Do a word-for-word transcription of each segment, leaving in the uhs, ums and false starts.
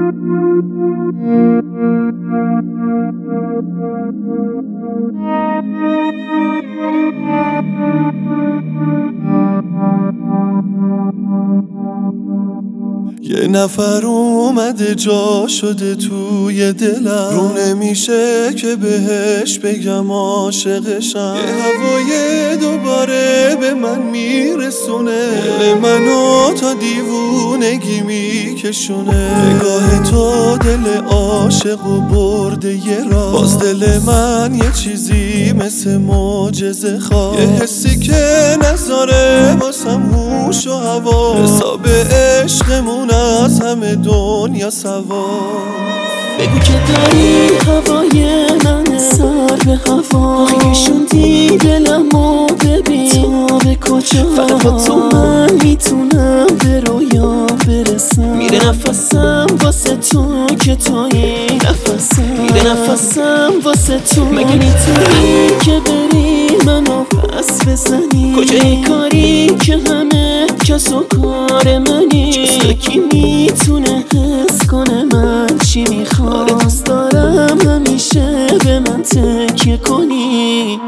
یه نفر اومده جا شده توی دلم، رو نمیشه که بهش بگم عاشقشم. یه هوای دوباره به من میرسونه، دل منو تا دیوونگی میکشونه. نگاه تو دل عاشق و برده یه راه، باز دل من یه چیزی مثل معجزه خواه. یه حسی که نذاره واسم هوش و هوا، حساب عشقمون از همه دنیا سوا. بگو که داری هوای من سر به هوا، خیشوندی دلمو ببین تا به کجا. فقط با تو من میتونم به رویا برسم. میره نفسم واسه تو که تویی نفسم، میره نفسم واسه تو. مگه میتونی که بری منو پس بزنی؟ کجای کاری که همه کس و کار منی؟ جز کی میتونه حس کنه من چی میخوام؟ آره دوست دارم همیشه به من تکیه کنی.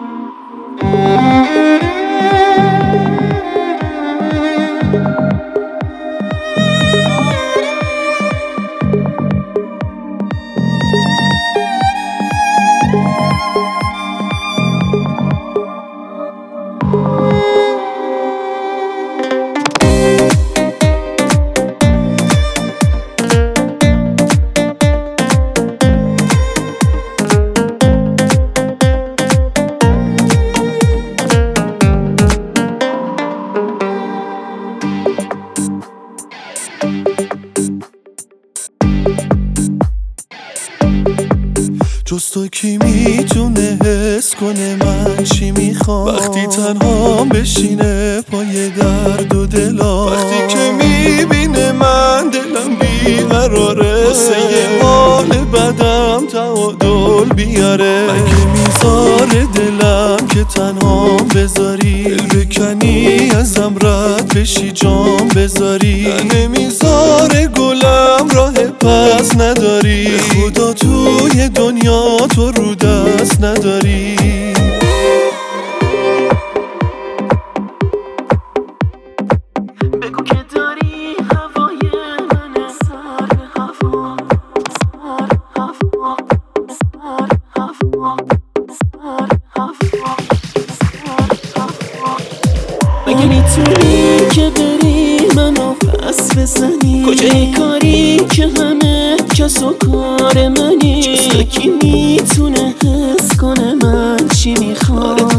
جز تو کی میتونه حس کنه من چی میخوام؟ وقتی تنها بشینه پای درد و دلا، وقتی که میبینه من دلم بیقراره، واسه یه حال بدم تعادل بیاره. مگه میذاره دلم که تنها بذاری، دل بکنی ازم رد بشی جام بذاری؟ نمیذاره گلم راه پس نداری، به خدا توی دنیا تو رو دست نداری. بگو که داری هوای من سر به هوا، سر هوا، سر هوا، سر هوا، سر هوا. مگه میتونی که بری منو پس بزنی؟ کجای کاری که همه کس و کار منی؟ جز تو کی میتونه حس کنه من چی میخوام؟